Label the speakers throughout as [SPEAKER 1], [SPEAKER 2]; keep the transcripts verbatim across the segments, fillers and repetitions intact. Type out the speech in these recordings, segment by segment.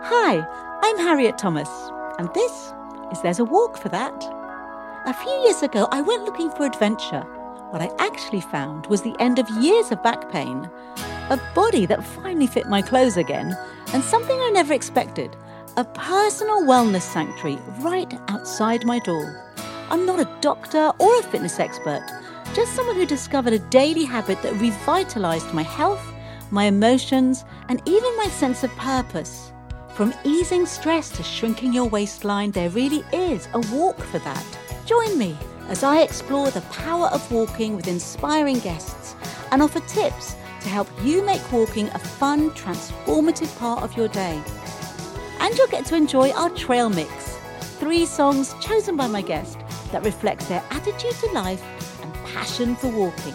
[SPEAKER 1] Hi, I'm Harriet Thomas, and this is There's a Walk for That. A few years ago, I went looking for adventure. What I actually found was the end of years of back pain, a body that finally fit my clothes again, and something I never expected, a personal wellness sanctuary right outside my door. I'm not a doctor or a fitness expert, just someone who discovered a daily habit that revitalized my health, my emotions, and even my sense of purpose. From easing stress to shrinking your waistline, there really is a walk for that. Join me as I explore the power of walking with inspiring guests and offer tips to help you make walking a fun, transformative part of your day. And you'll get to enjoy our trail mix, three songs chosen by my guest that reflects their attitude to life and passion for walking.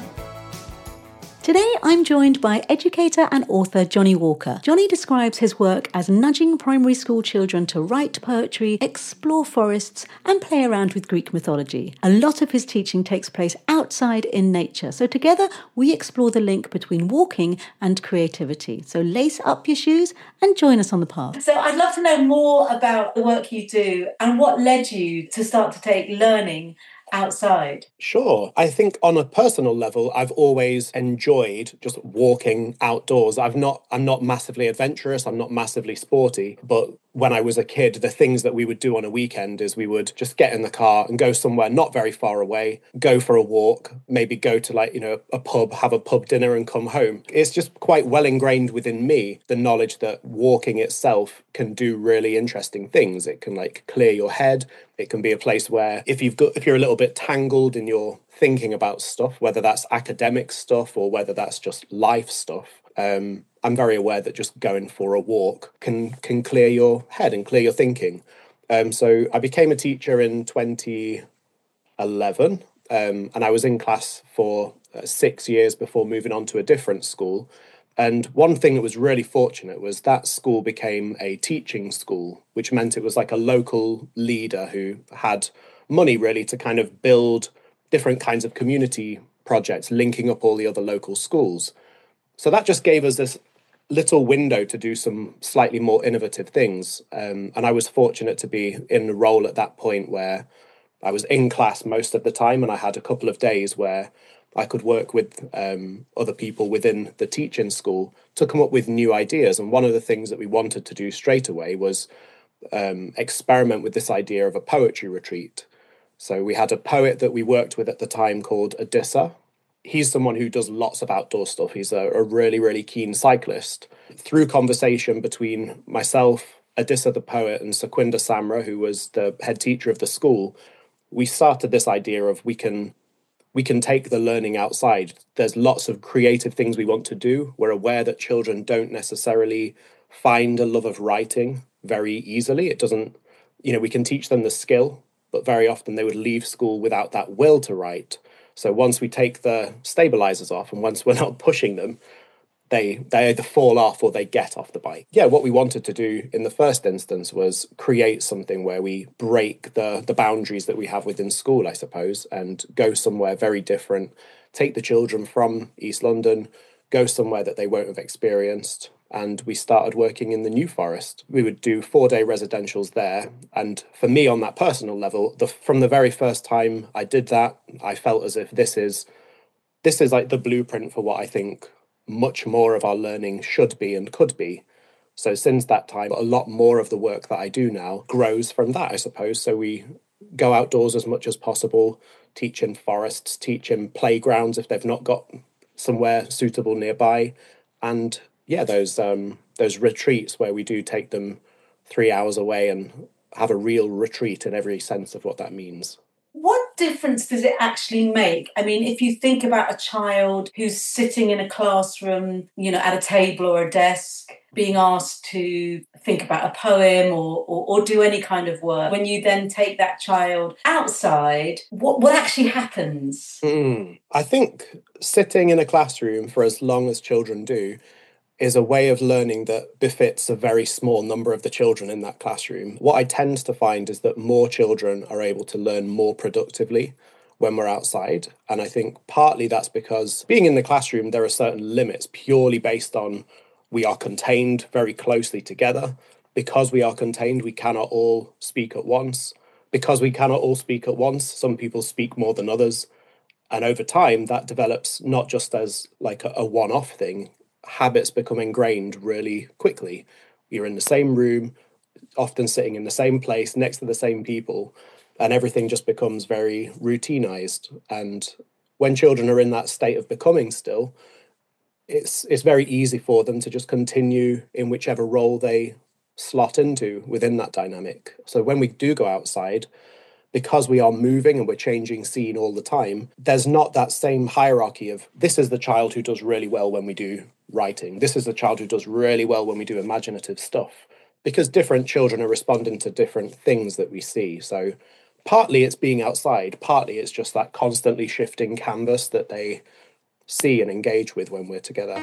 [SPEAKER 1] Today, I'm joined by educator and author Johnny Walker. Johnny describes his work as nudging primary school children to write poetry, explore forests, and play around with Greek mythology. A lot of his teaching takes place outside in nature, so together we explore the link between walking and creativity. So lace up your shoes and join us on the path. So I'd love to know more about the work you do and what led you to start to take learning outside.
[SPEAKER 2] Sure. I think on a personal level, I've always enjoyed just walking outdoors. I've not, I'm not massively adventurous. I'm not massively sporty, but when I was a kid, the things that we would do on a weekend is we would just get in the car and go somewhere not very far away, go for a walk, maybe go to like, you know, a pub, have a pub dinner and come home. It's just quite well ingrained within me, the knowledge that walking itself can do really interesting things. It can like clear your head. It can be a place where if you've got, if you're a little bit tangled in your thinking about stuff, whether that's academic stuff or whether that's just life stuff, um, I'm very aware that just going for a walk can can clear your head and clear your thinking. Um, so I became a teacher in twenty eleven, um, and I was in class for uh, six years before moving on to a different school. And one thing that was really fortunate was that school became a teaching school, which meant it was like a local leader who had money really to kind of build different kinds of community projects, linking up all the other local schools. So that just gave us this little window to do some slightly more innovative things. Um, and I was fortunate to be in a role at that point where I was in class most of the time, and I had a couple of days where I could work with um, other people within the teaching school to come up with new ideas. And one of the things that we wanted to do straight away was um, experiment with this idea of a poetry retreat. So we had a poet that we worked with at the time called Odissa. He's someone who does lots of outdoor stuff. He's a, a really, really keen cyclist. Through conversation between myself, Odissa the poet, and Sequinder Samra, who was the head teacher of the school, we started this idea of we can we can take the learning outside. There's lots of creative things we want to do. We're aware that children don't necessarily find a love of writing very easily. It doesn't, you know, we can teach them the skill, but very often they would leave school without that will to write. So once we take the stabilizers off and once we're not pushing them, they they either fall off or they get off the bike. Yeah, what we wanted to do in the first instance was create something where we break the, the boundaries that we have within school, I suppose, and go somewhere very different, take the children from East London, go somewhere that they won't have experienced. And we started working in the New Forest. We would do four-day residentials there. And for me, on that personal level, the, from the very first time I did that, I felt as if this is this is like the blueprint for what I think much more of our learning should be and could be. So since that time, a lot more of the work that I do now grows from that, I suppose. So we go outdoors as much as possible, teach in forests, teach in playgrounds if they've not got somewhere suitable nearby. And yeah, those um, those retreats where we do take them three hours away and have a real retreat in every sense of what that means.
[SPEAKER 1] What difference does it actually make? I mean, if you think about a child who's sitting in a classroom, you know, at a table or a desk, being asked to think about a poem or, or, or do any kind of work, when you then take that child outside, what, what actually happens?
[SPEAKER 2] Mm, I think sitting in a classroom for as long as children do is a way of learning that befits a very small number of the children in that classroom. What I tend to find is that more children are able to learn more productively when we're outside. And I think partly that's because being in the classroom, there are certain limits purely based on we are contained very closely together. because we are contained, we cannot all speak at once. Because we cannot all speak at once, some people speak more than others. And over time, that develops not just as like a, a one-off thing. Habits become ingrained really quickly. You're in the same room, often sitting in the same place, next to the same people, and everything just becomes very routinized. And when children are in that state of becoming still, it's it's very easy for them to just continue in whichever role they slot into within that dynamic. So when we do go outside, because we are moving and we're changing scene all the time, there's not that same hierarchy of this is the child who does really well when we do writing. This is the child who does really well when we do imaginative stuff. Because different children are responding to different things that we see. So partly it's being outside, partly it's just that constantly shifting canvas that they see and engage with when we're together.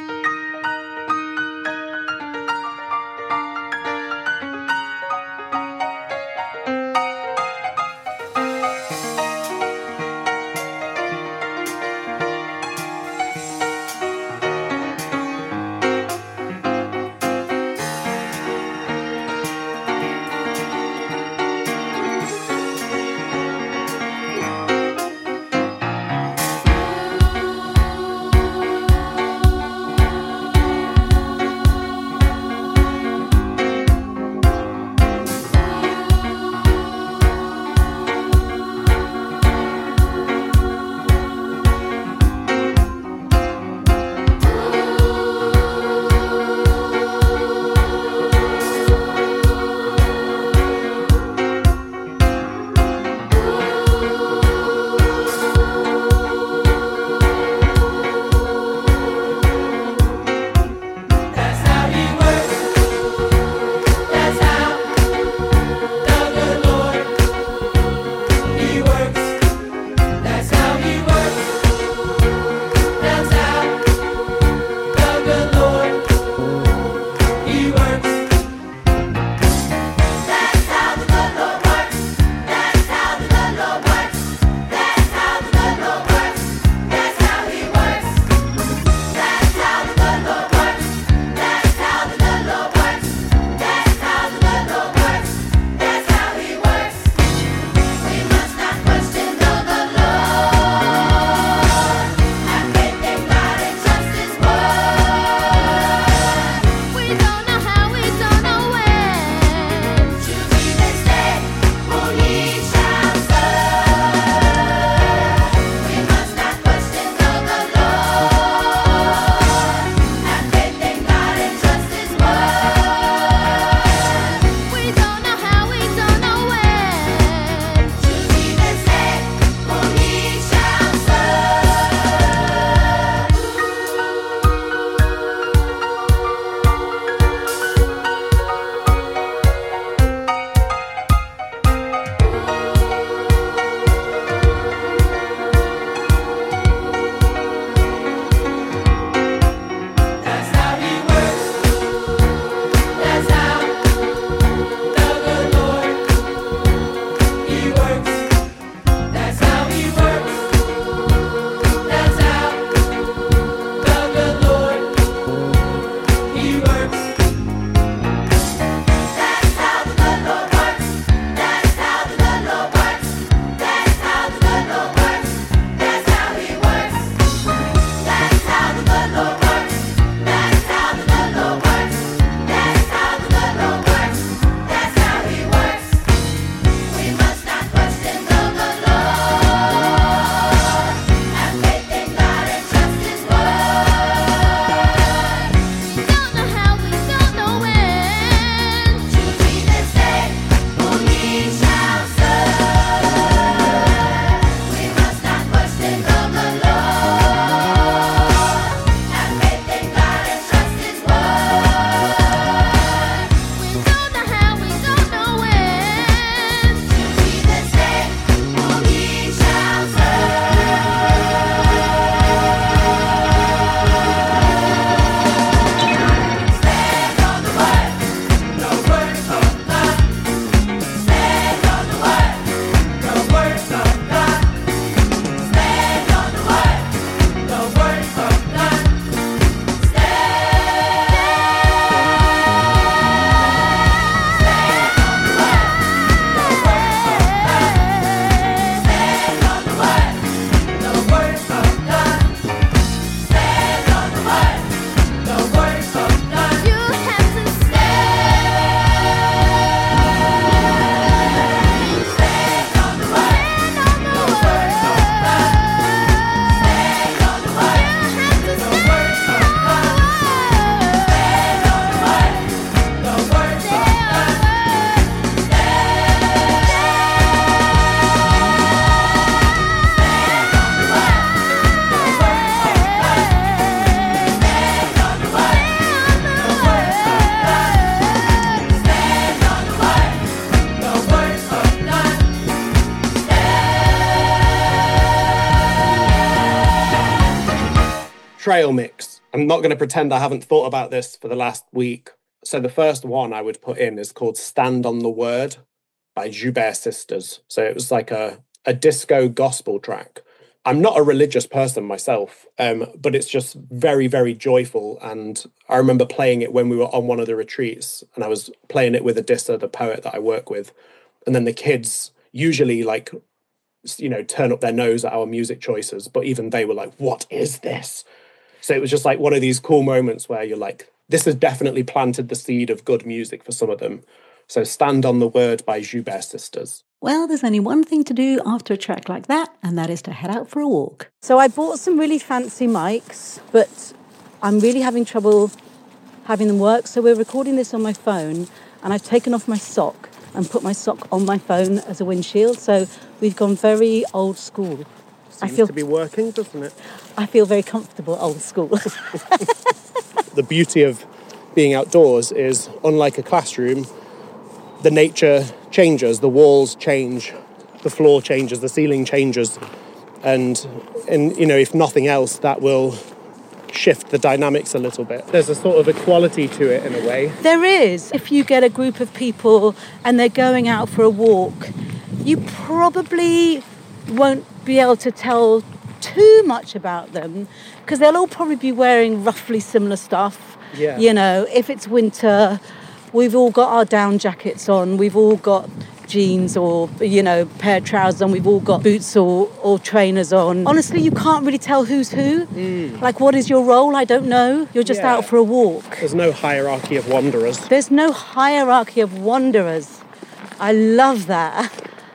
[SPEAKER 2] trail mix. I'm not going to pretend I haven't thought about this for the last week. So the first one I would put in is called Stand on the Word by Joubert Sisters. So it was like a, a disco gospel track. I'm not a religious person myself, um, but it's just very, very joyful. And I remember playing it when we were on one of the retreats, and I was playing it with Adissa, the poet that I work with. And then the kids usually like, you know, turn up their nose at our music choices, but even they were like, what is this? So it was just like one of these cool moments where you're like, this has definitely planted the seed of good music for some of them. So Stand on the Word by Joubert Sisters.
[SPEAKER 1] Well, there's only one thing to do after a track like that, and that is to head out for a walk.
[SPEAKER 3] So I bought some really fancy mics, but I'm really having trouble having them work. So we're recording this on my phone, and I've taken off my sock and put my sock on my phone as a windshield. So we've gone very old school.
[SPEAKER 2] Seems
[SPEAKER 3] I feel
[SPEAKER 2] to be working, doesn't it?
[SPEAKER 3] I feel very comfortable old school.
[SPEAKER 2] The beauty of being outdoors is, unlike a classroom, the nature changes, the walls change, the floor changes, the ceiling changes. And, and, you know, if nothing else, that will shift the dynamics a little bit. There's a sort of equality to it in a way.
[SPEAKER 3] There is. If you get a group of people and they're going out for a walk, you probably won't be able to tell too much about them because they'll all probably be wearing roughly similar stuff.
[SPEAKER 2] Yeah.
[SPEAKER 3] You know, if it's winter, we've all got our down jackets on, we've all got jeans or, you know, pair of trousers on, we've all got boots or, or trainers on. Honestly, you can't really tell who's who. Mm. Like, what is your role? I don't know. You're just yeah. out for a walk.
[SPEAKER 2] There's no hierarchy of wanderers.
[SPEAKER 3] There's no hierarchy of wanderers. I love that.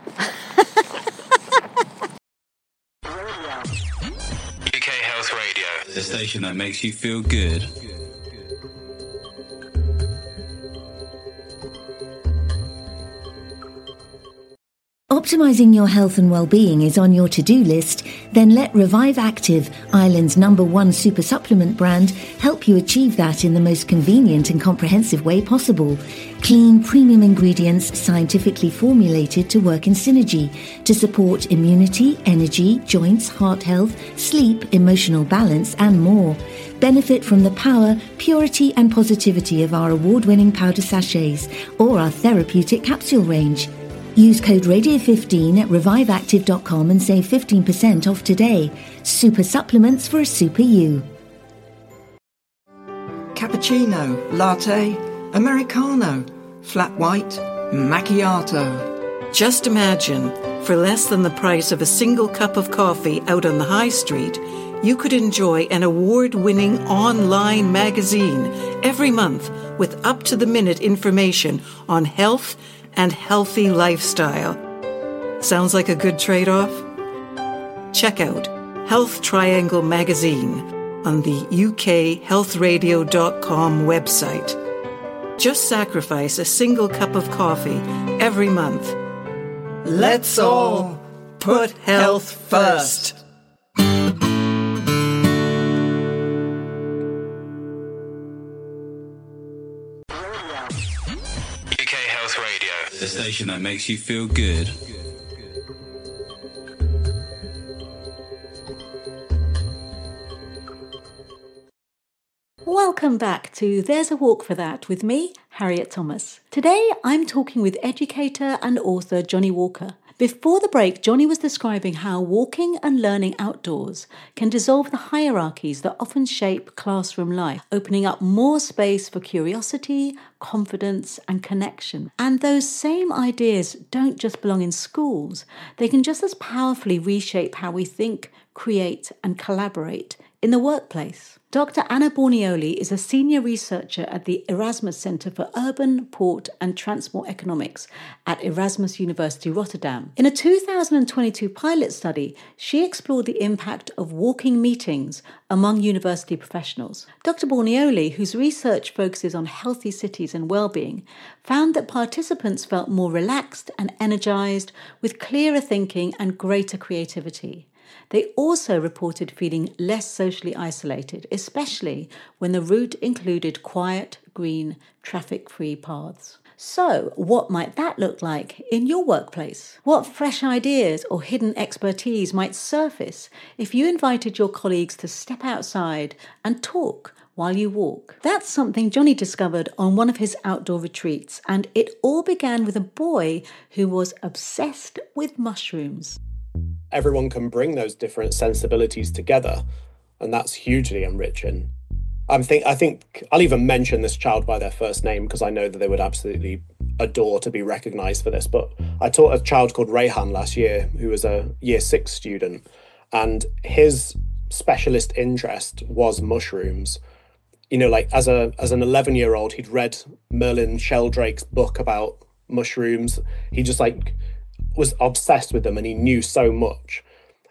[SPEAKER 4] U K Health Radio, the station that makes you feel good.
[SPEAKER 5] Optimising your health and well-being is on your to-do list? Then let Revive Active, Ireland's number one super supplement brand, help you achieve that in the most convenient and comprehensive way possible. Clean, premium ingredients scientifically formulated to work in synergy to support immunity, energy, joints, heart health, sleep, emotional balance and more. Benefit from the power, purity and positivity of our award-winning powder sachets or our therapeutic capsule range. Use code radio fifteen at revive active dot com and save fifteen percent off today. Super supplements for a super you.
[SPEAKER 6] Cappuccino, latte, Americano, flat white, macchiato. Just imagine, for less than the price of a single cup of coffee out on the high street, you could enjoy an award-winning online magazine every month with up-to-the-minute information on health and healthy lifestyle. Sounds like a good trade-off? Check out Health Triangle Magazine on the U K health radio dot com website. Just sacrifice a single cup of coffee every month. Let's all put health first.
[SPEAKER 4] The station that makes you feel good.
[SPEAKER 1] Welcome back to There's a Walk for That with me, Harriet Thomas. Today I'm talking with educator and author Johnny Walker. Before the break, Johnny was describing how walking and learning outdoors can dissolve the hierarchies that often shape classroom life, opening up more space for curiosity, confidence, and connection. And those same ideas don't just belong in schools. They can just as powerfully reshape how we think, create, and collaborate in the workplace. Doctor Anna Bornioli is a senior researcher at the Erasmus Centre for Urban, Port and Transport Economics at Erasmus University Rotterdam. In a two thousand twenty-two pilot study, she explored the impact of walking meetings among university professionals. Doctor Bornioli, whose research focuses on healthy cities and well-being, found that participants felt more relaxed and energised, with clearer thinking and greater creativity. They also reported feeling less socially isolated, especially when the route included quiet, green, traffic-free paths. So, what might that look like in your workplace? What fresh ideas or hidden expertise might surface if you invited your colleagues to step outside and talk while you walk? That's something Johnny discovered on one of his outdoor retreats, and it all began with a boy who was obsessed with mushrooms.
[SPEAKER 2] Everyone can bring those different sensibilities together, and that's hugely enriching. I think I think I'll even mention this child by their first name because I know that they would absolutely adore to be recognised for this. But I taught a child called Rayhan last year who was a year six student, and his specialist interest was mushrooms. You know, like as a as an eleven year old, he'd read Merlin Sheldrake's book about mushrooms. He just like was obsessed with them and he knew so much.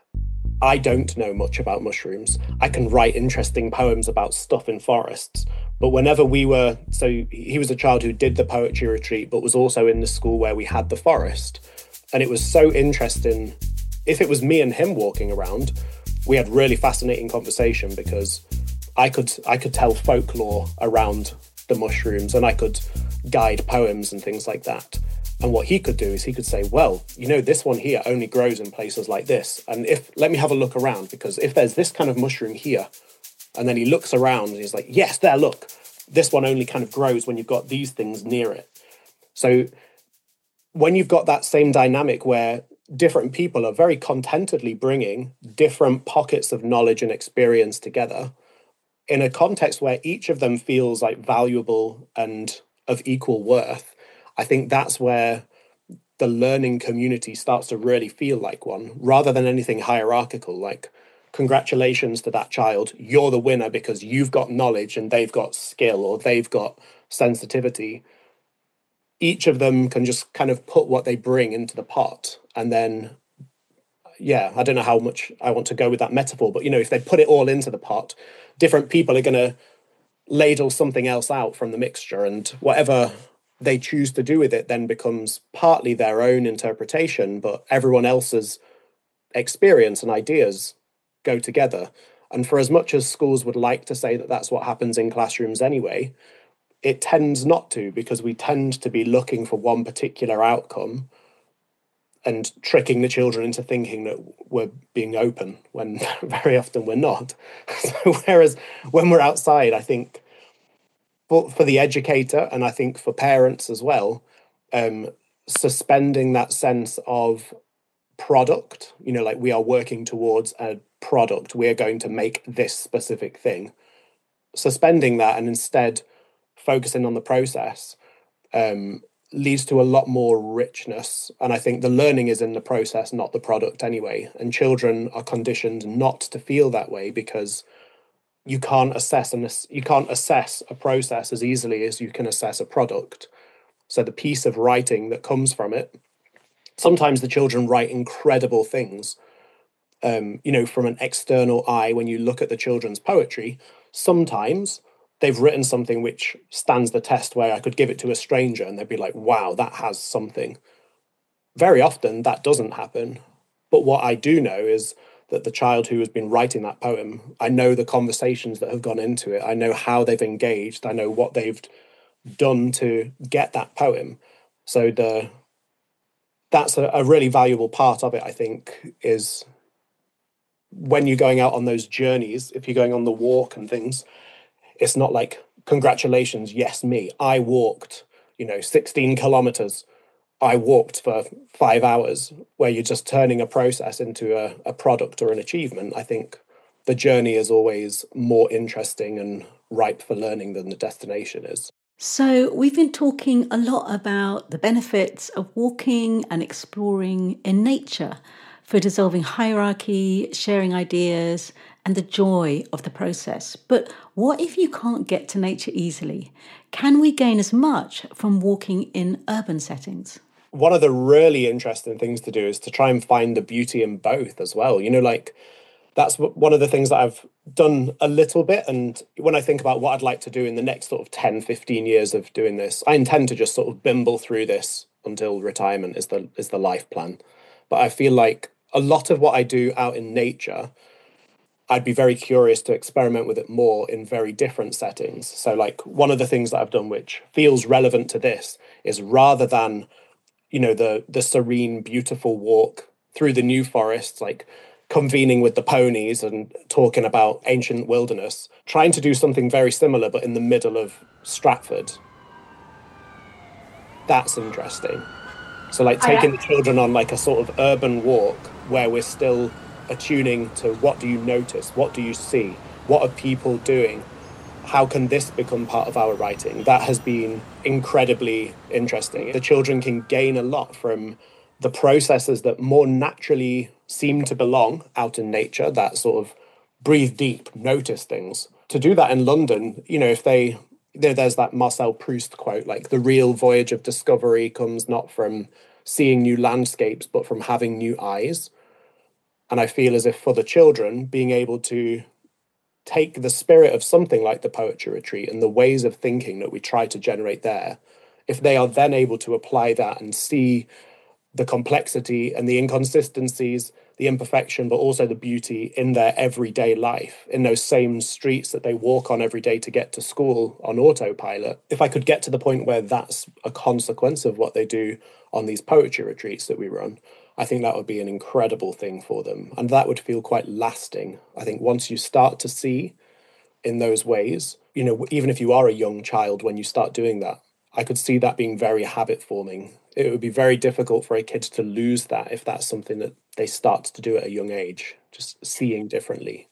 [SPEAKER 2] I don't know much about mushrooms. I can write interesting poems about stuff in forests. But whenever we were, so he was a child who did the poetry retreat, but was also in the school where we had the forest. And it was so interesting. If it was me and him walking around, we had really fascinating conversation because I could I could tell folklore around the mushrooms and I could guide poems and things like that. And what he could do is he could say, well, you know, this one here only grows in places like this. And if, let me have a look around, because if there's this kind of mushroom here, and then he looks around and he's like, yes, there, look, this one only kind of grows when you've got these things near it. So when you've got that same dynamic where different people are very contentedly bringing different pockets of knowledge and experience together in a context where each of them feels like valuable and of equal worth, I think that's where the learning community starts to really feel like one, rather than anything hierarchical, like, congratulations to that child, you're the winner because you've got knowledge and they've got skill or they've got sensitivity. Each of them can just kind of put what they bring into the pot. And then, yeah, I don't know how much I want to go with that metaphor, but, you know, if they put it all into the pot, different people are going to ladle something else out from the mixture, and whatever they choose to do with it then becomes partly their own interpretation, but everyone else's experience and ideas go together. And for as much as schools would like to say that that's what happens in classrooms anyway, it tends not to, because we tend to be looking for one particular outcome and tricking the children into thinking that we're being open when very often we're not. So whereas when we're outside, I think But for the educator, and I think for parents as well, um, suspending that sense of product, you know, like we are working towards a product, we're going to make this specific thing, suspending that and instead focusing on the process um, leads to a lot more richness. And I think the learning is in the process, not the product anyway. And children are conditioned not to feel that way because you can't assess and you can't assess a process as easily as you can assess a product. So the piece of writing that comes from it, sometimes the children write incredible things. Um, you know, from an external eye, when you look at the children's poetry, sometimes they've written something which stands the test where I could give it to a stranger and they'd be like, wow, that has something. Very often that doesn't happen. But what I do know is that the child who has been writing that poem, I know the conversations that have gone into it. I know how they've engaged. I know what they've done to get that poem. So the that's a, a really valuable part of it, I think, is when you're going out on those journeys, if you're going on the walk and things, it's not like, congratulations, yes, me. I walked, you know, sixteen kilometers. I walked for five hours, where you're just turning a process into a, a product or an achievement. I think the journey is always more interesting and ripe for learning than the destination is.
[SPEAKER 1] So we've been talking a lot about the benefits of walking and exploring in nature for dissolving hierarchy, sharing ideas, and the joy of the process. But what if you can't get to nature easily? Can we gain as much from walking in urban settings?
[SPEAKER 2] One of the really interesting things to do is to try and find the beauty in both as well. You know, like that's one of the things that I've done a little bit. And when I think about what I'd like to do in the next sort of ten, fifteen years of doing this, I intend to just sort of bimble through this until retirement is the is the life plan. But I feel like a lot of what I do out in nature, I'd be very curious to experiment with it more in very different settings. So like one of the things that I've done which feels relevant to this is rather than, you know, the the serene, beautiful walk through the New Forest, like convening with the ponies and talking about ancient wilderness, trying to do something very similar but in the middle of Stratford. That's interesting. So like taking the children on like a sort of urban walk where we're still attuning to what do you notice, what do you see, what are people doing, how can this become part of our writing? That has been incredibly interesting. The children can gain a lot from the processes that more naturally seem to belong out in nature, that sort of breathe deep, notice things. To do that in London, you know, if they, there, there's that Marcel Proust quote, like the real voyage of discovery comes not from seeing new landscapes, but from having new eyes. And I feel as if for the children, being able to take the spirit of something like the Poetry Retreat and the ways of thinking that we try to generate there, if they are then able to apply that and see the complexity and the inconsistencies, the imperfection, but also the beauty in their everyday life, in those same streets that they walk on every day to get to school on autopilot. If I could get to the point where that's a consequence of what they do on these poetry retreats that we run, I think that would be an incredible thing for them. And that would feel quite lasting. I think once you start to see in those ways, you know, even if you are a young child, when you start doing that, I could see that being very habit forming. It would be very difficult for a kid to lose that if that's something that they start to do at a young age, just seeing differently.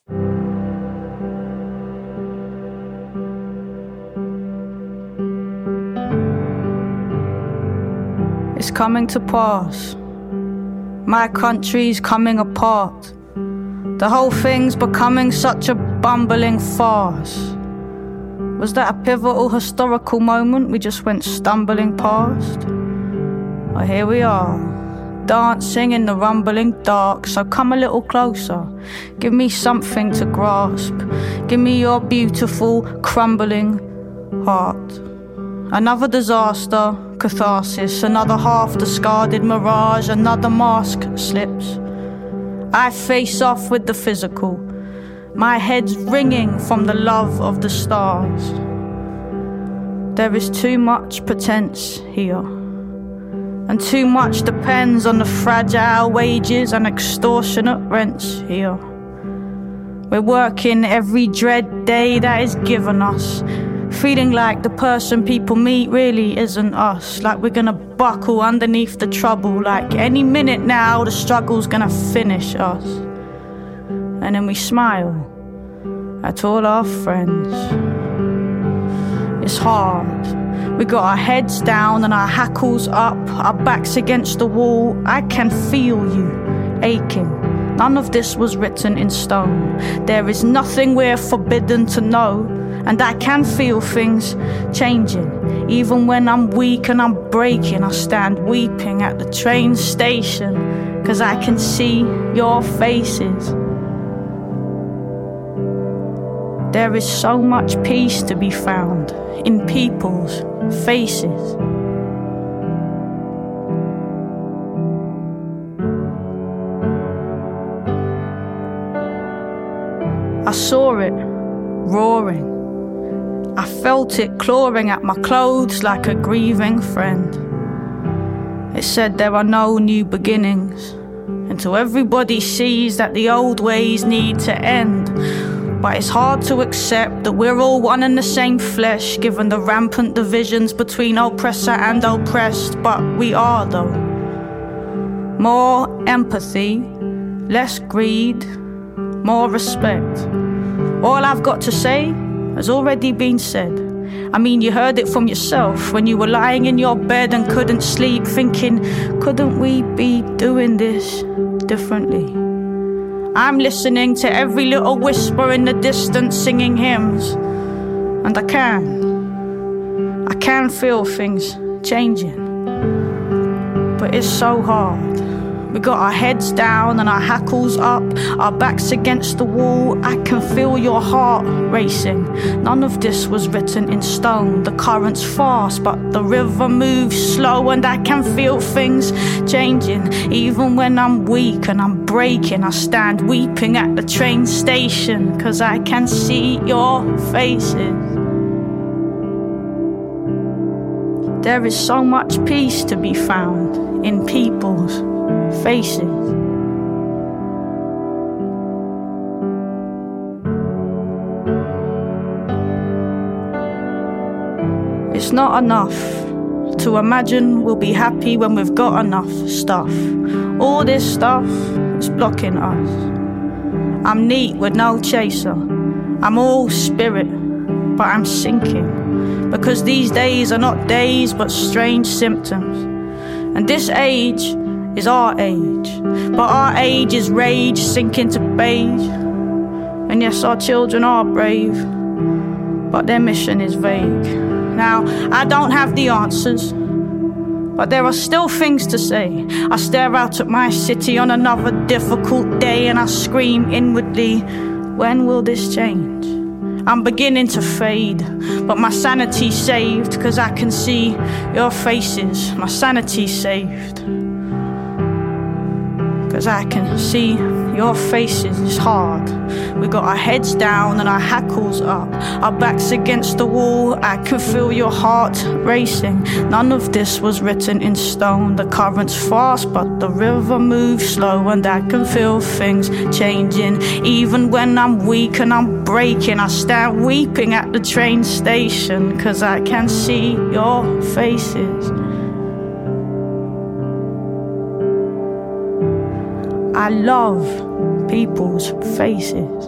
[SPEAKER 7] It's coming to pass. My country's coming apart. The whole thing's becoming such a bumbling farce. Was that a pivotal historical moment we just went stumbling past? Well, here we are, dancing in the rumbling dark, so come a little closer. Give me something to grasp. Give me your beautiful, crumbling heart. Another disaster, catharsis, another half-discarded mirage, another mask slips. I face off with the physical, my head's ringing from the love of the stars. There is too much pretense here, and too much depends on the fragile wages and extortionate rents here. We're working every dread day that is given us, feeling like the person people meet really isn't us, like we're gonna buckle underneath the trouble, like any minute now the struggle's gonna finish us. And then we smile at all our friends. It's hard. We got our heads down and our hackles up, our backs against the wall. I can feel you aching. None of this was written in stone. There is nothing we're forbidden to know. And I can feel things changing. Even when I'm weak and I'm breaking, I stand weeping at the train station, 'cause I can see your faces. There is so much peace to be found in people's faces. I saw it roaring. I felt it clawing at my clothes like a grieving friend. It said there are no new beginnings until everybody sees that the old ways need to end. But it's hard to accept that we're all one and the same flesh, given the rampant divisions between oppressor and oppressed. But we are, though. More empathy, less greed, more respect. All I've got to say has already been said. I mean, you heard it from yourself when you were lying in your bed and couldn't sleep, thinking, couldn't we be doing this differently? I'm listening to every little whisper in the distance singing hymns, and I can. I can feel things changing. But it's so hard We got our heads down and our hackles up, our backs against the wall. I can feel your heart racing. None of this was written in stone. The current's fast, but the river moves slow, and I can feel things changing. Even when I'm weak and I'm breaking, I stand weeping at the train station, 'cause I can see your faces. There is so much peace to be found in people's faces. It's not enough to imagine we'll be happy when we've got enough stuff. All this stuff is blocking us. I'm neat with no chaser. I'm all spirit, but I'm sinking, because these days are not days but strange symptoms. And this age is our age, but our age is rage sinking to beige. And yes, our children are brave, but their mission is vague. Now, I don't have the answers, but there are still things to say. I stare out at my city on another difficult day, and I scream inwardly, when will this change? I'm beginning to fade, but my sanity's saved, 'cause I can see your faces. My sanity's saved, 'cause I can see your faces. It's hard. We got our heads down and our hackles up, our backs against the wall. I can feel your heart racing. None of this was written in stone. The current's fast, but the river moves slow, and I can feel things changing. Even when I'm weak and I'm breaking, I stand weeping at the train station, 'cause I can see your faces. I love people's faces.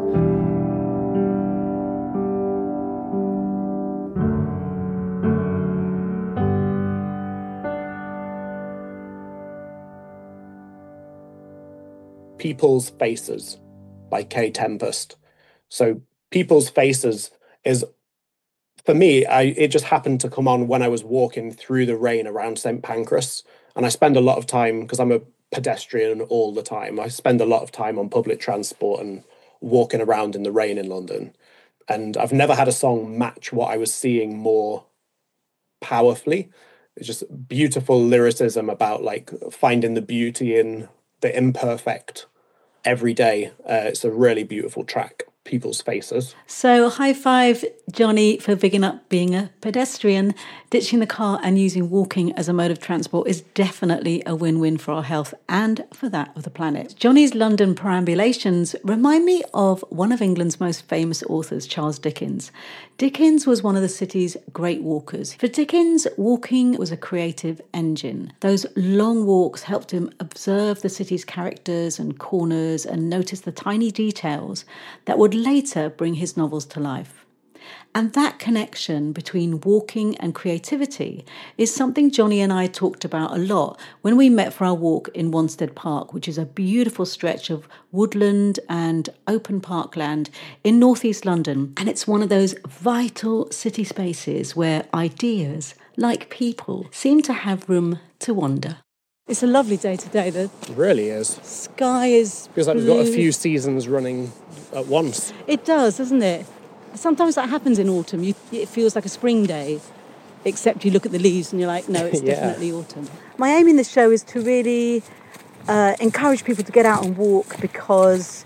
[SPEAKER 2] People's Faces by Kay Tempest. So People's Faces is, for me, I, it just happened to come on when I was walking through the rain around Saint Pancras. And I spend a lot of time, because I'm a pedestrian all the time, I spend a lot of time on public transport and walking around in the rain in London. And I've never had a song match what I was seeing more powerfully. It's just beautiful lyricism about like finding the beauty in the imperfect every day. Uh, it's a really beautiful track, People's Faces.
[SPEAKER 1] So high five, Johnny, for bigging up being a pedestrian. Ditching the car and using walking as a mode of transport is definitely a win-win for our health and for that of the planet. Johnny's London perambulations remind me of one of England's most famous authors, Charles Dickens. Dickens was one of the city's great walkers. For Dickens, walking was a creative engine. Those long walks helped him observe the city's characters and corners and notice the tiny details that would later bring his novels to life. And that connection between walking and creativity is something Johnny and I talked about a lot when we met for our walk in Wanstead Park, which is a beautiful stretch of woodland and open parkland in northeast London. And it's one of those vital city spaces where ideas, like people, seem to have room to wander. It's a lovely day today. The
[SPEAKER 2] It really is.
[SPEAKER 1] sky is
[SPEAKER 2] Feels like we've
[SPEAKER 1] blue.
[SPEAKER 2] got a few seasons running at once.
[SPEAKER 1] It does, doesn't it? Sometimes that happens in autumn. You, it feels like a spring day, except you look at the leaves and you're like, no, it's
[SPEAKER 2] Yeah.
[SPEAKER 1] definitely autumn. My aim in this show is to really uh, encourage people to get out and walk, because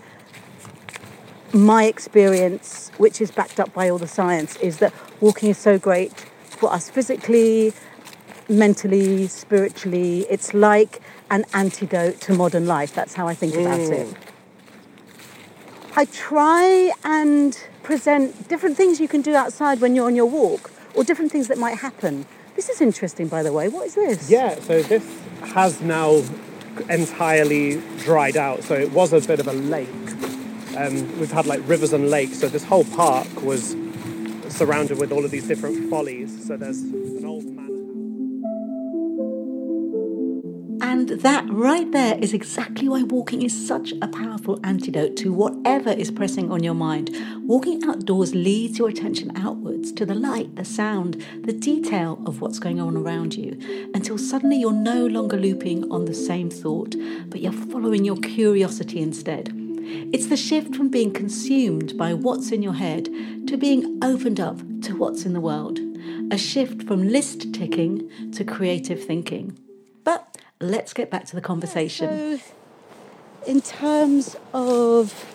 [SPEAKER 1] my experience, which is backed up by all the science, is that walking is so great for us physically, mentally, spiritually. It's like an antidote to modern life. That's how I think about
[SPEAKER 2] Mm.
[SPEAKER 1] it. I try and present different things you can do outside when you're on your walk, or different things that might happen. This is interesting, by the way. What is this?
[SPEAKER 2] Yeah, so this has now entirely dried out. So it was a bit of a lake. Um, we've had like rivers and lakes. So this whole park was surrounded with all of these different follies. So there's an old manor.
[SPEAKER 1] And that right there is exactly why walking is such a powerful antidote to whatever is pressing on your mind. Walking outdoors leads your attention outwards to the light, the sound, the detail of what's going on around you, until suddenly you're no longer looping on the same thought, but you're following your curiosity instead. It's the shift from being consumed by what's in your head to being opened up to what's in the world. A shift from list ticking to creative thinking. But let's get back to the conversation.
[SPEAKER 3] So, in terms of,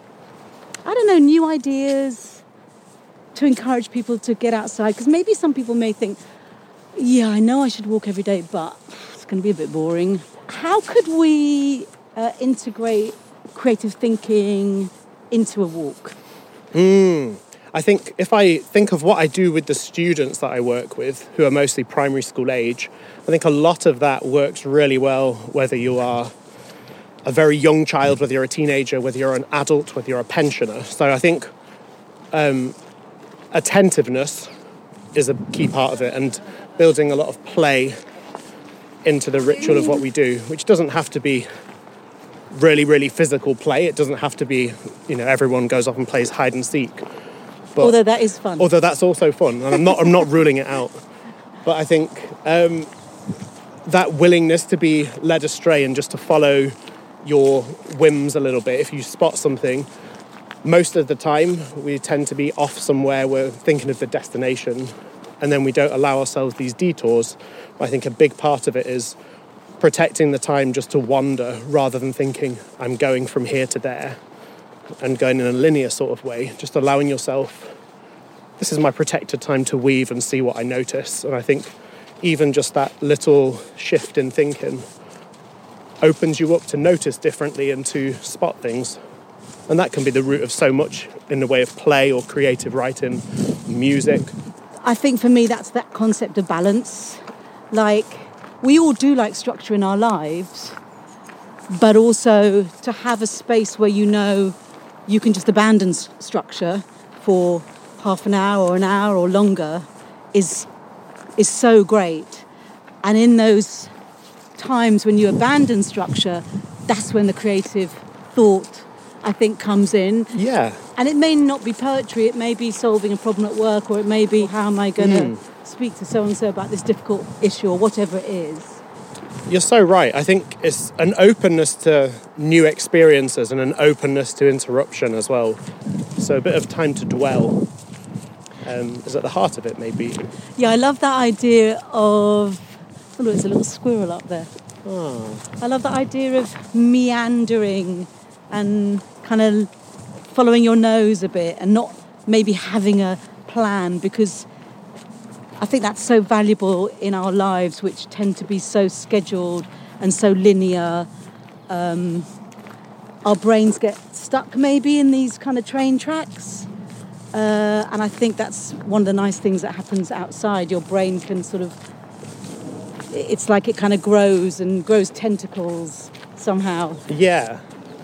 [SPEAKER 3] I don't know, new ideas to encourage people to get outside, because maybe some people may think, yeah, I know I should walk every day, but it's going to be a bit boring. How could we uh, integrate creative thinking into a walk?
[SPEAKER 2] Mm. I think if I think of what I do with the students that I work with, who are mostly primary school age, I think a lot of that works really well, whether you are a very young child, whether you're a teenager, whether you're an adult, whether you're a pensioner. So I think um, attentiveness is a key part of it, and building a lot of play into the ritual of what we do, which doesn't have to be really, really physical play. It doesn't have to be, you know, everyone goes off and plays hide and seek. But,
[SPEAKER 3] although that is fun.
[SPEAKER 2] Although that's also fun, and I'm not I'm not ruling it out. But I think um, that willingness to be led astray and just to follow your whims a little bit. If you spot something, most of the time we tend to be off somewhere, we're thinking of the destination, and then we don't allow ourselves these detours. I think a big part of it is protecting the time just to wander rather than thinking I'm going from here to there and going in a linear sort of way, just allowing yourself, this is my protected time to weave and see what I notice. And I think even just that little shift in thinking opens you up to notice differently and to spot things. And that can be the root of so much in the way of play or creative writing, music.
[SPEAKER 3] I think for me that's that concept of balance. Like, we all do like structure in our lives, but also to have a space where you know you can just abandon s- structure for half an hour or an hour or longer is is so great. And in those times when you abandon structure, that's when the creative thought, I think, comes in.
[SPEAKER 2] Yeah.
[SPEAKER 3] And it may not be poetry, it may be solving a problem at work, or it may be how am I going to mm. speak to so-and-so about this difficult issue, or whatever it is.
[SPEAKER 2] You're so right. I think it's an openness to new experiences and an openness to interruption as well. So a bit of time to dwell um, is at the heart of it, maybe.
[SPEAKER 3] Yeah, I love that idea of... Oh, look, there's a little squirrel up there.
[SPEAKER 2] Oh.
[SPEAKER 3] I love that idea of meandering and kind of following your nose a bit and not maybe having a plan, because I think that's so valuable in our lives, which tend to be so scheduled and so linear. Um, our brains get stuck maybe in these kind of train tracks. Uh, and I think that's one of the nice things that happens outside. Your brain can sort of, it's like it kind of grows and grows tentacles somehow.
[SPEAKER 2] Yeah.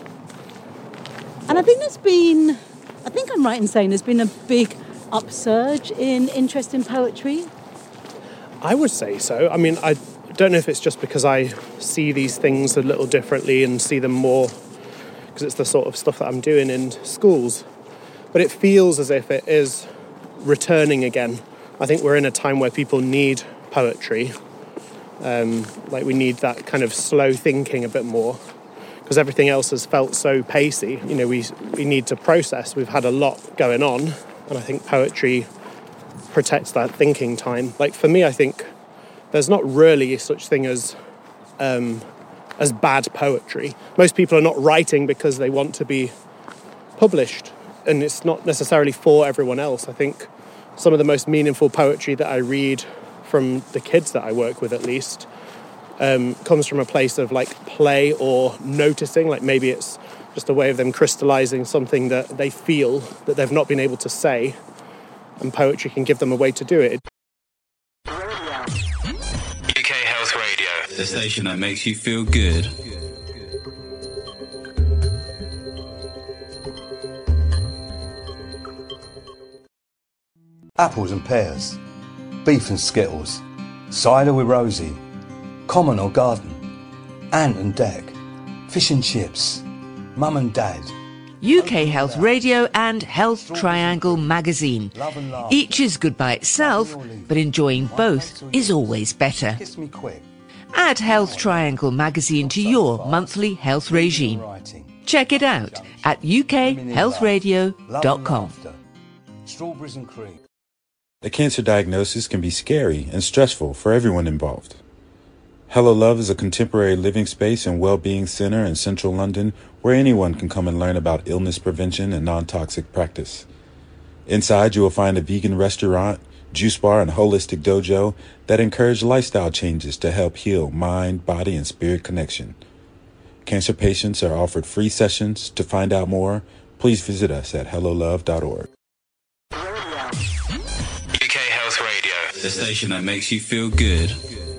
[SPEAKER 3] And I think there's been, I think I'm right in saying there's been a big upsurge in interest in poetry?
[SPEAKER 2] I would say so. I mean, I don't know if it's just because I see these things a little differently and see them more because it's the sort of stuff that I'm doing in schools. But it feels as if it is returning again. I think we're in a time where people need poetry. Um, like we need that kind of slow thinking a bit more, because everything else has felt so pacey. You know, we we need to process. We've had a lot going on. And I think poetry protects that thinking time. Like for me, I think there's not really such thing as um, as bad poetry. Most people are not writing because they want to be published, and it's not necessarily for everyone else. I think some of the most meaningful poetry that I read from the kids that I work with, at least, um, comes from a place of like play or noticing. Like maybe it's just a way of them crystallizing something that they feel that they've not been able to say, and poetry can give them a way to do it.
[SPEAKER 4] U K Health Radio, the station that makes you feel good.
[SPEAKER 8] Apples and pears, beef and skittles, cider with Rosie, common or garden. Ant and Dec, Fish and Chips, Mum and Dad.
[SPEAKER 9] U K Health Radio and Health Triangle magazine. Each is good by itself, but enjoying both is always better.
[SPEAKER 8] Kiss me quick.
[SPEAKER 9] Add Health Triangle magazine to your monthly health regime. Check it out at u k health radio dot com.
[SPEAKER 8] Strawberries and cream.
[SPEAKER 10] A cancer diagnosis can be scary and stressful for everyone involved. Hello Love is a contemporary living space and well-being center in central London where anyone can come and learn about illness prevention and non-toxic practice. Inside, you will find a vegan restaurant, juice bar, and holistic dojo that encourage lifestyle changes to help heal mind, body, and spirit connection. Cancer patients are offered free sessions. To find out more, please visit us at hello love dot org.
[SPEAKER 4] U K Health Radio, the station that makes you feel good.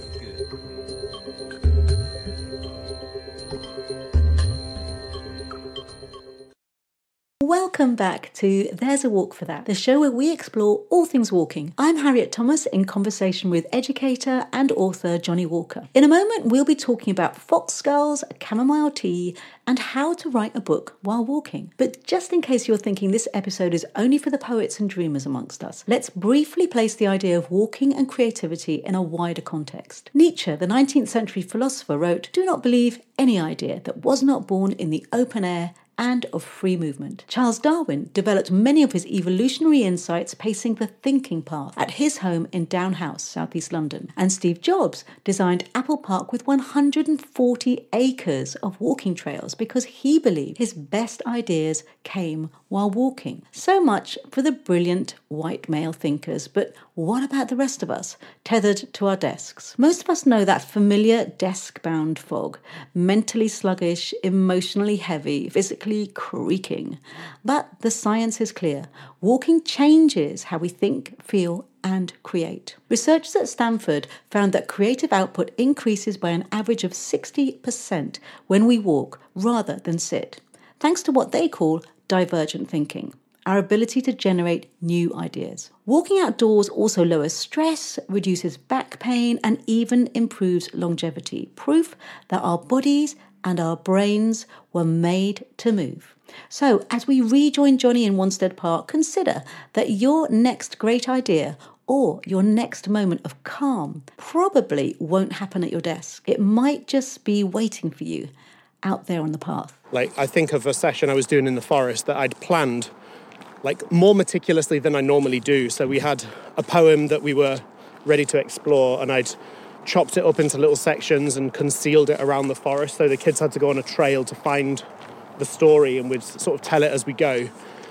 [SPEAKER 1] Welcome back to There's a Walk for That, the show where we explore all things walking. I'm Harriet Thomas in conversation with educator and author Johnny Walker. In a moment, we'll be talking about fox skulls, chamomile tea, and how to write a book while walking. But just in case you're thinking this episode is only for the poets and dreamers amongst us, let's briefly place the idea of walking and creativity in a wider context. Nietzsche, the nineteenth century philosopher, wrote, "Do not believe any idea that was not born in the open air and of free movement." Charles Darwin developed many of his evolutionary insights pacing the thinking path at his home in Down House, southeast London. And Steve Jobs designed Apple Park with one hundred forty acres of walking trails because he believed his best ideas came while walking. So much for the brilliant white male thinkers, but what about the rest of us, tethered to our desks? Most of us know that familiar desk-bound fog, mentally sluggish, emotionally heavy, physically creaking. But the science is clear. Walking changes how we think, feel, and create. Researchers at Stanford found that creative output increases by an average of sixty percent when we walk rather than sit, thanks to what they call divergent thinking, our ability to generate new ideas. Walking outdoors also lowers stress, reduces back pain, and even improves longevity. Proof that our bodies and our brains were made to move. So, as we rejoin Johnny in Wanstead Park, consider that your next great idea or your next moment of calm probably won't happen at your desk. It might just be waiting for you out there on the path.
[SPEAKER 2] Like, I think of a session I was doing in the forest that I'd planned like more meticulously than I normally do. So we had a poem that we were ready to explore, and I'd chopped it up into little sections and concealed it around the forest, so the kids had to go on a trail to find the story, and we'd sort of tell it as we go.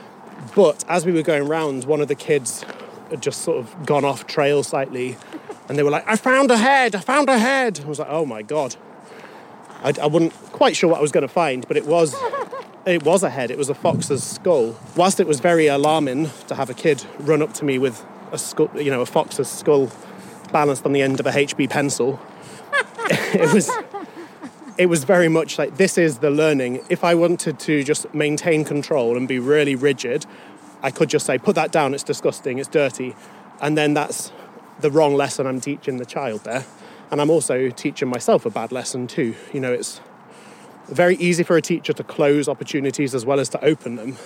[SPEAKER 2] But as we were going round, one of the kids had just sort of gone off trail slightly, and they were like, "I found a head, I found a head." I was like, oh my God. I, I wasn't quite sure what I was going to find, but it was it was a head. It was a fox's skull. Whilst it was very alarming to have a kid run up to me with a skull, you know, a fox's skull balanced on the end of a H B pencil, it was it was very much like, this is the learning. If I wanted to just maintain control and be really rigid, I could just say, put that down, it's disgusting, it's dirty. And then that's the wrong lesson I'm teaching the child there. And I'm also teaching myself a bad lesson too. You know, it's very easy for a teacher to close opportunities as well as to open them.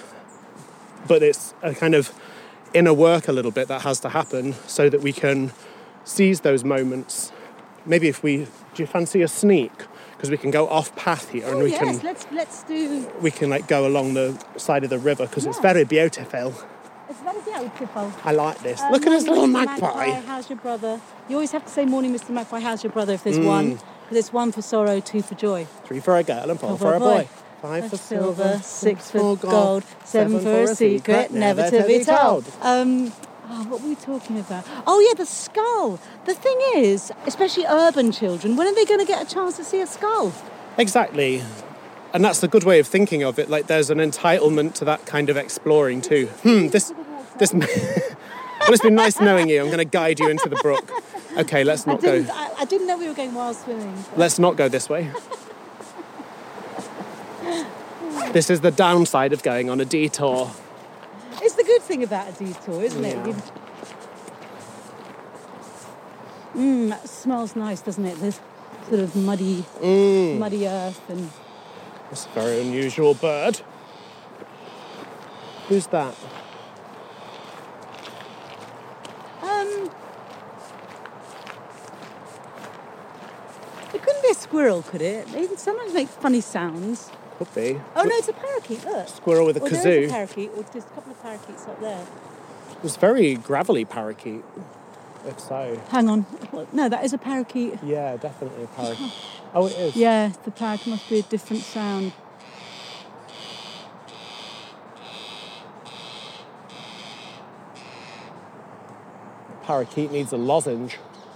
[SPEAKER 2] But it's a kind of inner work a little bit that has to happen so that we can seize those moments. Maybe if we, do you fancy a sneak? Because we can go off path here, and
[SPEAKER 3] oh,
[SPEAKER 2] we
[SPEAKER 3] yes,
[SPEAKER 2] can
[SPEAKER 3] let's let's do.
[SPEAKER 2] We can like go along the side of the river because
[SPEAKER 3] yeah.
[SPEAKER 2] it's very beautiful.
[SPEAKER 3] It's very beautiful.
[SPEAKER 2] I like this.
[SPEAKER 3] Um,
[SPEAKER 2] Look at this little magpie.
[SPEAKER 3] magpie. How's your brother? You always have to say, "Morning, Mister Magpie. How's your brother?" If there's mm. one, there's one for sorrow, two for joy,
[SPEAKER 2] three for a girl, and four for a boy. Five for silver, six for gold, seven for a secret, never to be told.
[SPEAKER 3] Um. Oh, what were we talking about? Oh, yeah, the skull. The thing is, especially urban children, when are they going to get a chance to see a skull?
[SPEAKER 2] Exactly. And that's the good way of thinking of it. Like, there's an entitlement to that kind of exploring too. Hmm, this... this. Well, it's been nice knowing you. I'm going to guide you into the brook. Okay, let's not
[SPEAKER 3] I didn't,
[SPEAKER 2] go...
[SPEAKER 3] I, I didn't know we were going wild swimming. But...
[SPEAKER 2] Let's not go this way. This is the downside of going on a detour.
[SPEAKER 3] It's the good thing about a detour, isn't
[SPEAKER 2] yeah.
[SPEAKER 3] it? Mmm, that smells nice, doesn't it? There's sort of muddy,
[SPEAKER 2] Mm.
[SPEAKER 3] muddy earth. And
[SPEAKER 2] It's a very unusual bird. Who's that?
[SPEAKER 3] um, it couldn't be a squirrel, could it? They sometimes make funny sounds.
[SPEAKER 2] Could be.
[SPEAKER 3] Oh no, it's a parakeet. Look,
[SPEAKER 2] Squirrel with a
[SPEAKER 3] or
[SPEAKER 2] kazoo.
[SPEAKER 3] There is a parakeet, or just a couple of parakeets up there.
[SPEAKER 2] It's a very gravelly parakeet, if so.
[SPEAKER 3] Hang on, What? No, that is a parakeet.
[SPEAKER 2] Yeah, definitely a parakeet. Oh, it is?
[SPEAKER 3] Yeah, the parakeet must be a different sound.
[SPEAKER 2] Parakeet needs a lozenge.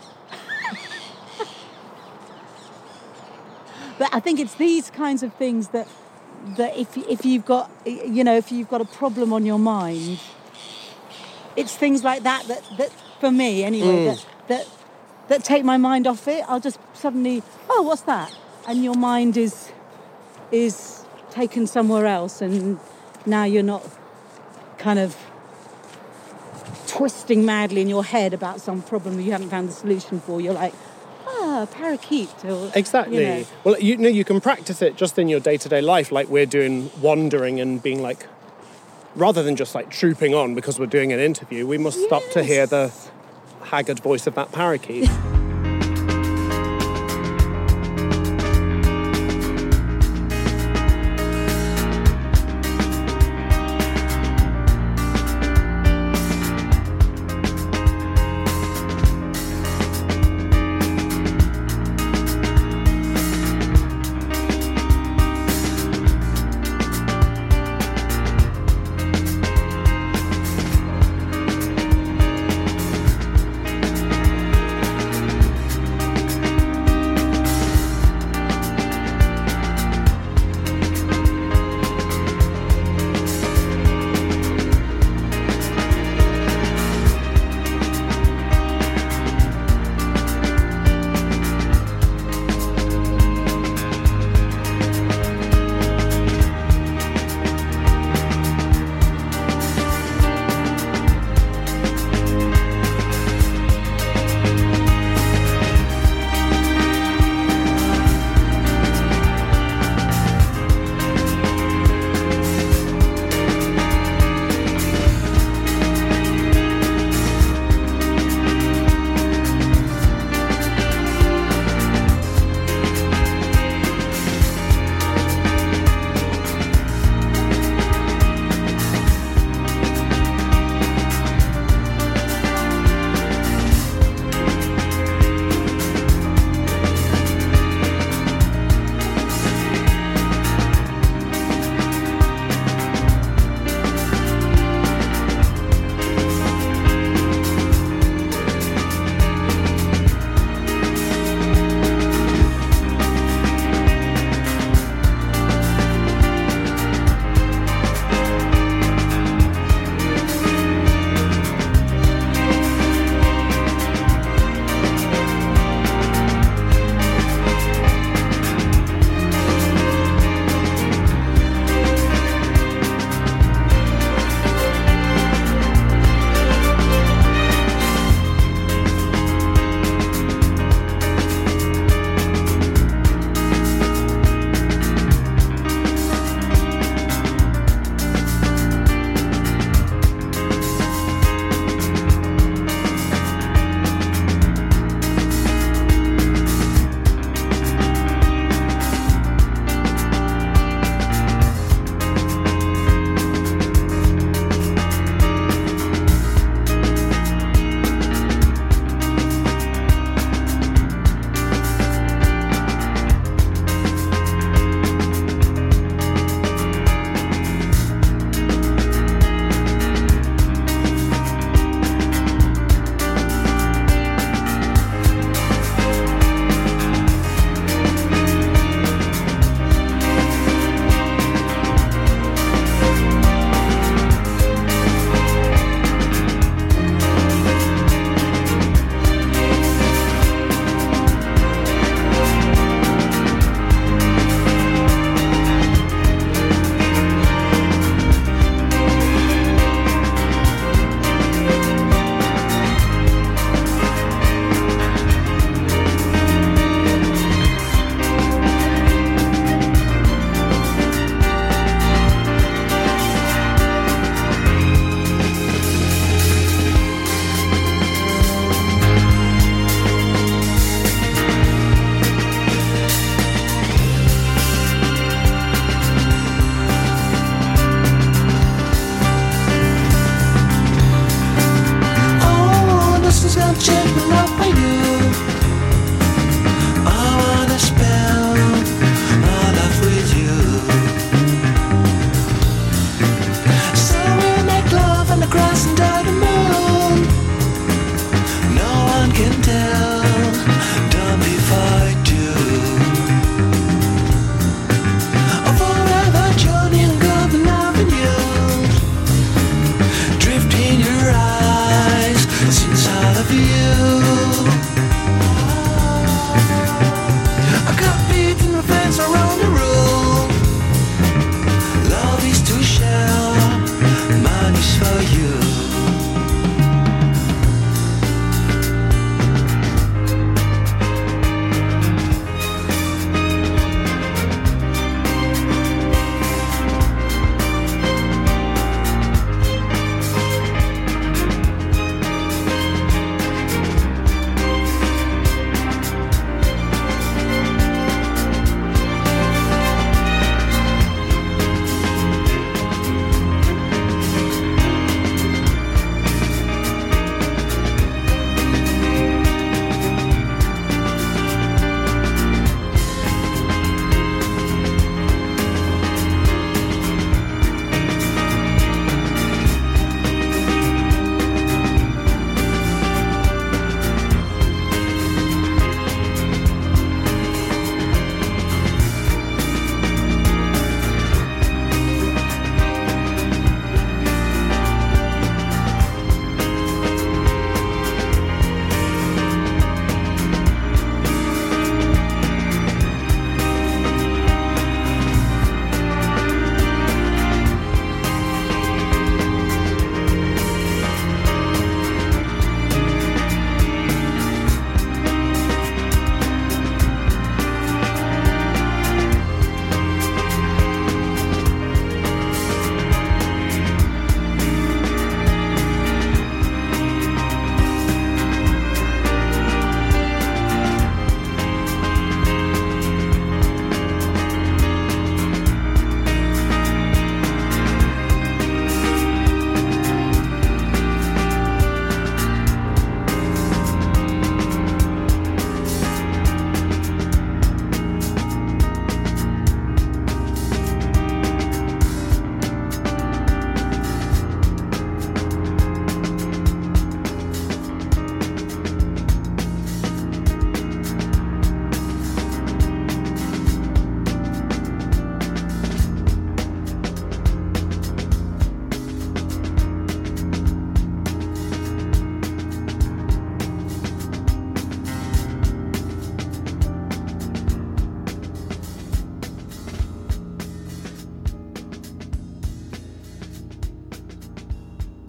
[SPEAKER 3] But I think it's these kinds of things that that if if you've got you know if you've got a problem on your mind, it's things like that that, that for me anyway
[SPEAKER 2] Mm.
[SPEAKER 3] that, that that take my mind off it. I'll just suddenly, oh, what's that? And your mind is is taken somewhere else, and now you're not kind of twisting madly in your head about some problem that you haven't found the solution for. You're like, ah, parakeet. Or,
[SPEAKER 2] Exactly.
[SPEAKER 3] You know.
[SPEAKER 2] Well, you know, you can practice it just in your day-to-day life, like we're doing, wandering and being like, rather than just like trooping on because we're doing an interview, we must stop to hear the haggard voice of that parakeet.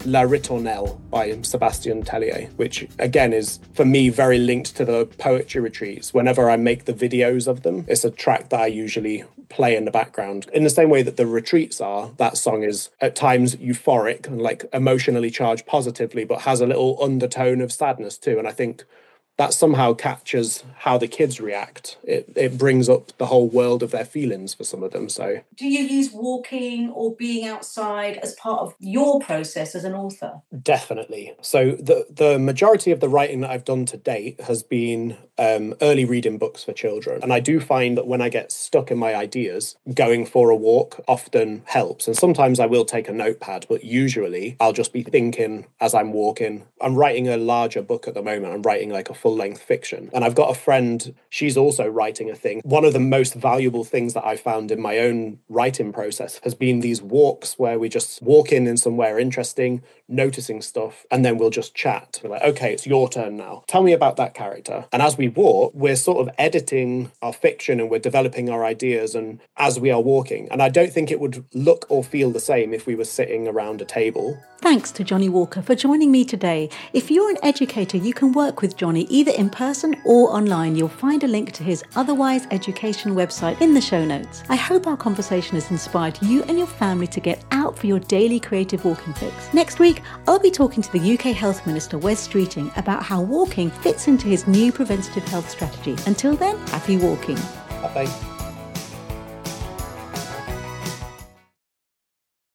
[SPEAKER 2] La Ritournelle by Sébastien Tellier, which again is, for me, very linked to the poetry retreats. Whenever I make the videos of them, it's a track that I usually play in the background. In the same way that the retreats are, that song is at times euphoric and like emotionally charged positively, but has a little undertone of sadness too. And I think that somehow captures how the kids react. It it brings up the whole world of their feelings for some of them. So,
[SPEAKER 1] do you use walking or being outside as part of your process as an author?
[SPEAKER 2] Definitely. So the the majority of the writing that I've done to date has been um, early reading books for children. And I do find that when I get stuck in my ideas, going for a walk often helps. And sometimes I will take a notepad, but usually I'll just be thinking as I'm walking. I'm writing a larger book at the moment. I'm writing like a full-length fiction. And I've got a friend, she's also writing a thing. One of the most valuable things that I've found in my own writing process has been these walks where we just walk in in somewhere interesting, noticing stuff, and then we'll just chat. We're like, okay, it's your turn now. Tell me about that character. And as we walk, we're sort of editing our fiction and we're developing our ideas and as we are walking. And I don't think it would look or feel the same if we were sitting around a table.
[SPEAKER 1] Thanks to Johnny Walker for joining me today. If you're an educator, you can work with Johnny either in person or online. You'll find a link to his Otherwise Education website in the show notes. I hope our conversation has inspired you and your family to get out for your daily creative walking fix. Next week, I'll be talking to the U K Health Minister, Wes Streeting, about how walking fits into his new preventative health strategy. Until then, happy walking.
[SPEAKER 2] Bye.